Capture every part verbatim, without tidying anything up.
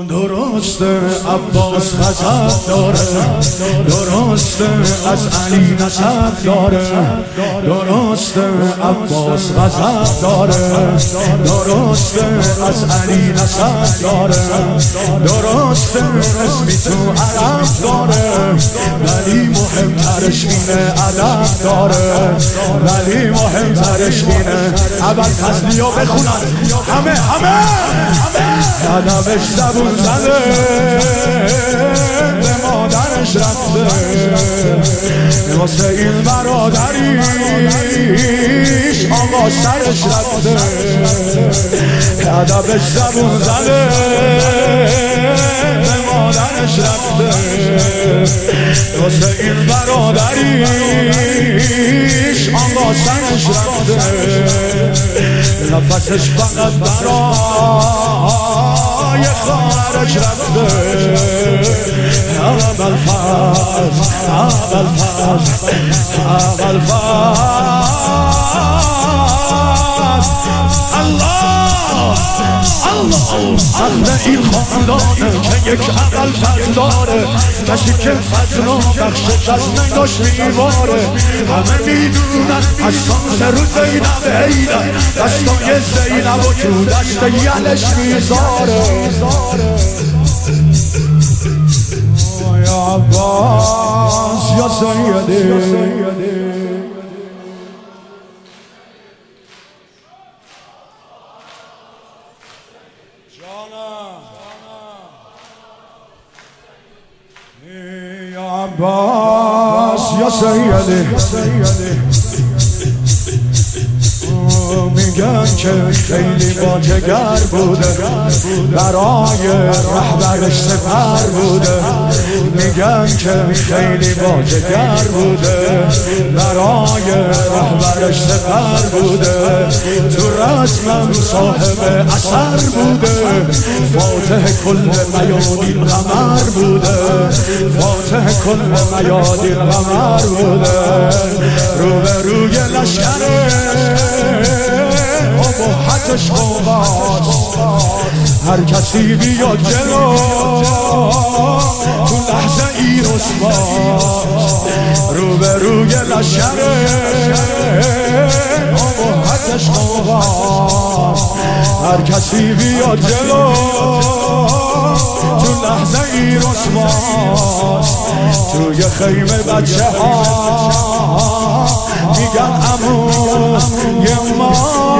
درسته عباس غضب داره، درسته از علی نسب داره، درسته عباس غضب داره، درسته از علی نسب داره، درسته اسمی تو عرب داره، ولی مهمترش اینه ادب داره، ولی مهمترش اینه. اول فضلیو بخونن همه همه ادبش زبون زده به مادرش رفته، واسه این برادریش آقا سرش رفته، ادبش زبون زده به مادرش رفته، واسه این برادریش آقا سرش رفته، نفسش فقط برای خواهرش رفته. اول فاز اول فاز اول فاز الله الله اهل این خاندانه که یک اول فضل داره، کسی که فضل و بخشش از نگاش میباره. همه میدونن از شانس رو زینب ایدن، دستای زینب و تو دست یلش میذاره. یا عباس یا سیدی یا عباس یا سیدی میگن که خیلی با جگر بوده، برای رهبرش سپر بوده. میگن که خیلی با جگر بوده، برای رهبرش سپر بوده. تو رسمم صاحب اثر بوده، فاتح کل میادین قمر بوده، فاتح کل میادین قمر بوده. روبروی لشکره ابهتش قوات، هر کسی بیاد جلو تو لحظه ای رسوا. روبروی لشکره ابهتش قوات، هر کسی بیاد جلو تو لحظه ای رسوا. توی خیمه بچه ها میگن عمو یه ما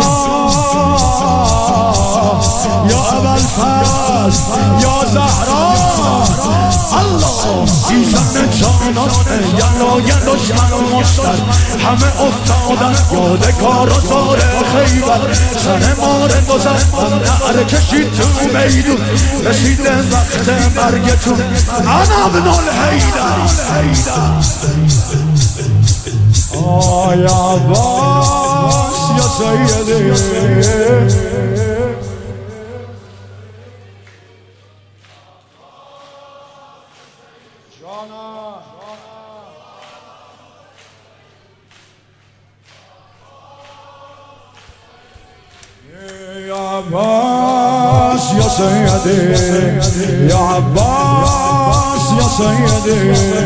یا ابوالفضل یا زهرا. الله این زن جانانه یلا یلا شمن مستر، همه افتادن یاد کار و زار خیبر. سن ماره گذر نعره کشید تو میدون، رسیده وقت مرگتون انا ابن الحیدر. آه یا عباس یا سیدی یا عباس یا سیدی یا عباس یا سیدی.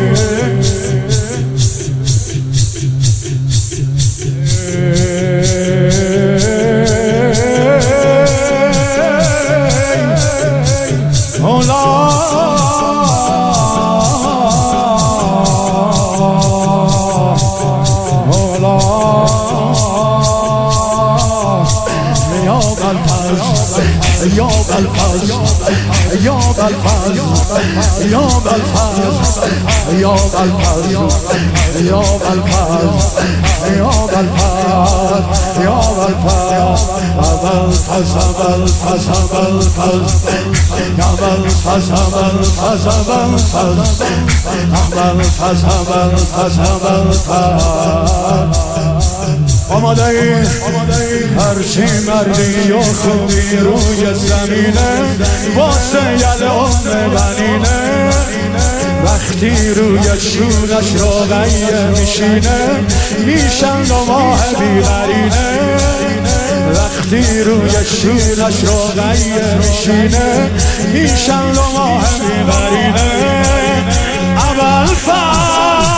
یا بالفضل یا بالفضل یا بالفضل یا بالفضل یا بالفضل یا بالفضل یا بالفضل. اول فضل اول فضل اول فضل یا بالفضل اول فضل اول فضل اول فضل اول فضل اول فضل. آماده ای هرچی مردی و خوبی روی زمینه، واسه یل ام بنینه. وقتی روی شونش روغیه میشینه، میشن دو ماه بیغرینه. وقتی روی شیرش رو غیه میشینه میشن دو ماه میبرینه اول فصل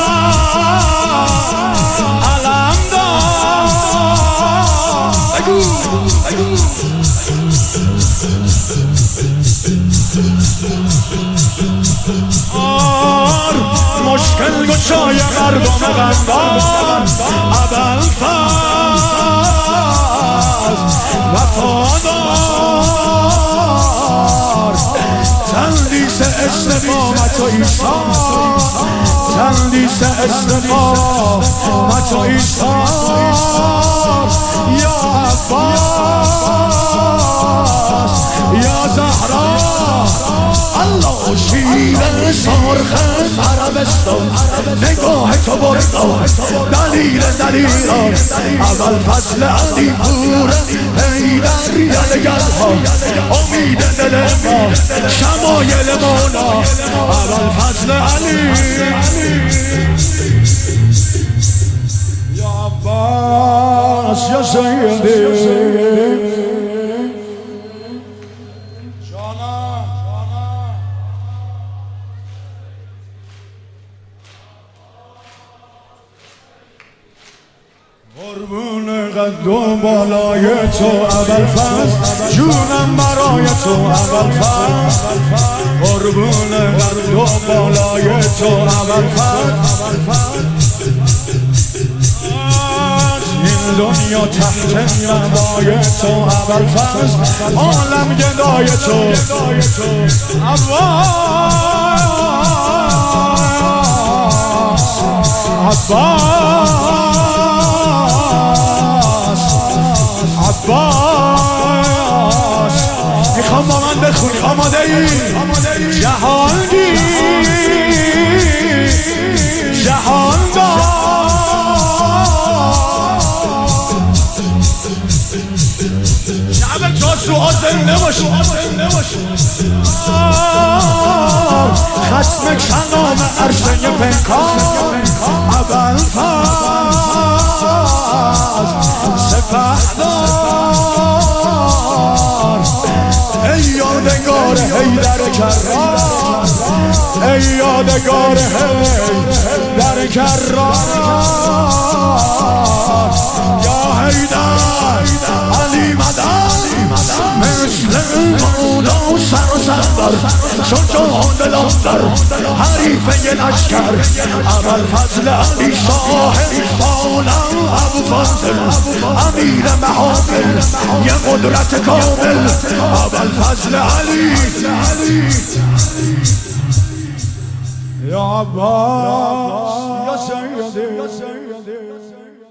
علم دار بگو آر مشکل گشای مردم غمبار اول فصل وفادار تندیس استقامت و ایثار تندیس استقامت و ایثار یا عباس یا زهرا الله شیر سرخ عربستان نگاه تو بردار دلیل دلیران اول فصل علی پور حیدر یادگرها امید دل ما شمایل مولا اول فصل علی یا عباس یا سیدی قربون قد و بالای تو اول فصل جونم برای تو اول فصل قربون قد و بالای تو اول فصل این دنیا تحت نوای تو اول فصل عالم گدای تو عباس عباس عباس میخوام با من بخونی آماده ای جهانگیر جهاندار شعب جاسو آزنده باشو خسم کنام عرصه پنکان اول فصل سپهدار ای یادگار حیدر کرار ای یادگار حیدر کرار یا حیدر علی مدد مثل مولا سر و سربر شجاع دلاندر حریف یه لشکر اول فضل علی صاحب عالم ابو فاضل امیر محافل یه قدرت کامل اول فضل علی یا عباس یا سیدی